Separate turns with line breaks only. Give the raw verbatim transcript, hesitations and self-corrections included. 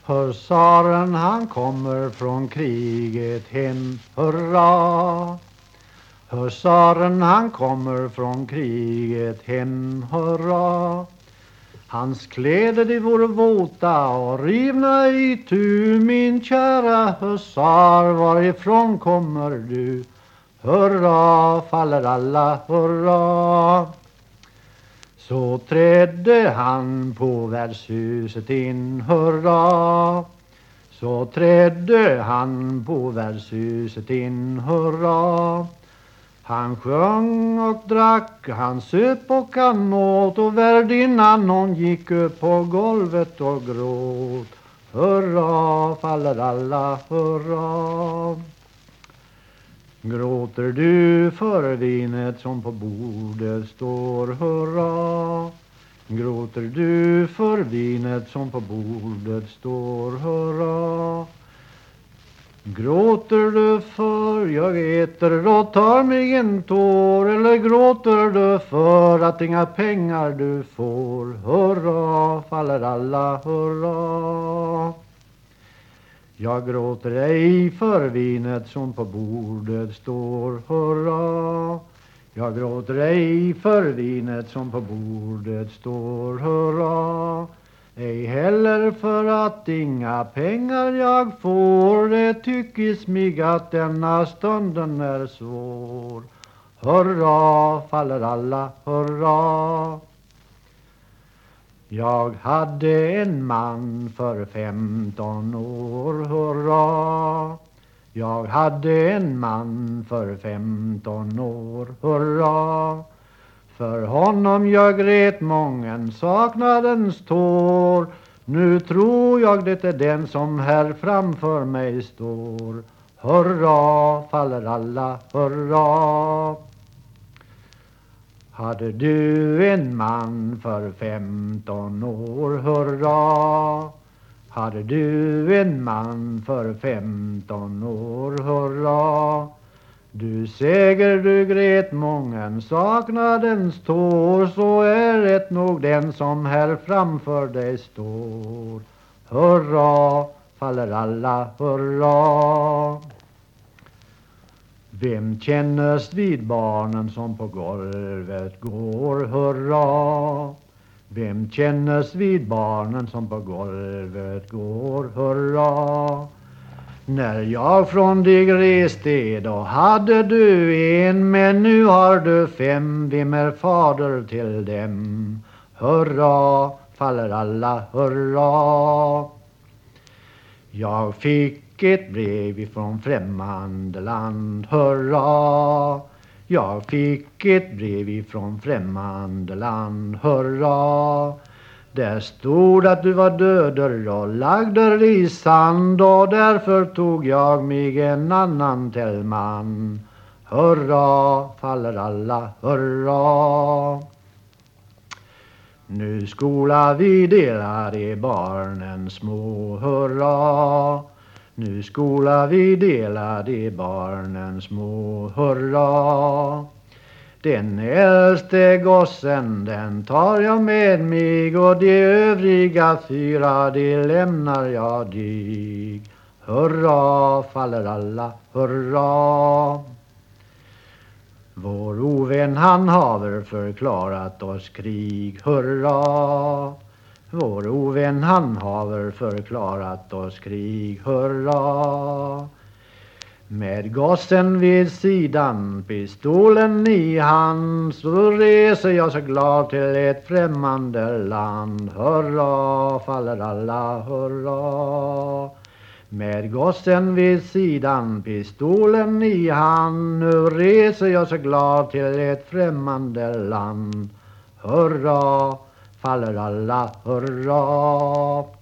Husaren han kommer från kriget hem, hurra. Husaren han kommer från kriget hem, hurra. Hans kläder de vore våta och rivna i tu. Min kära husar, varifrån kommer du? Hurra, faller alla, hurra. Så trädde han på värdshuset in, hurra. Så trädde han på värdshuset in, hurra. Han sjöng och drack, han söp och han åt, och värdinnan hon gick upp på golvet och gråt. Hurra, faller alla, hurra. Gråter du för vinet som på bordet står, hurra. Gråter du för vinet som på bordet står, hurra. Gråter du för jag äter och tar mig en tår, eller gråter du för att inga pengar du får? Hurra, faller alla, hurra. Jag gråter ej för vinet som på bordet står, hurra. Jag gråter ej för vinet som på bordet står, hurra. Ej heller för att inga pengar jag får, det tyckes mig att denna stunden är svår. Hurra, faller alla, hurra. Jag hade en man för femton år, hurra. Jag hade en man för femton år, hurra. För honom jag grät mången saknadens tår. Nu tror jag det är den som här framför mig står. Hurra, faller alla, hurra. Hade du en man för femton år, hurra. Hade du en man för femton år, hurra. Du säger du grät mången saknadens tår, så är det nog den som här framför dig står. Hurra, faller alla, hurra. Vem kännes vid barnen som på golvet går, hurra. Vem kännes vid barnen som på golvet går, hurra. När jag från dig reste då hade du en, men nu har du fem, vem är fader till dem? Hurra, faller alla, hurra. Jag fick ett brev ifrån främmande land, hurra. Jag fick ett brev ifrån främmande land, hurra. Där stod att du var död och lagd i sand, och därför tog jag mig en annan till man. Hurra, faller alla, hurra. Nu skola vi dela de barnen små, hurra. Nu skola vi dela de barnen små, hurra. Den äldste gossen den tar jag med mig, och de övriga fyra de lämnar jag dig. Hurra, faller alla, hurra. Vår ovän han haver förklarat oss krig, hurra. Vår ovän han haver förklarat oss krig, hurra. Med gossen vid sidan, pistolen i hand, så reser jag så glad till ett främmande land. Hurra, faller alla, hurra. Med gossen vid sidan, pistolen i hand, nu reser jag så glad till ett främmande land. Hurra, faller alla, hurra.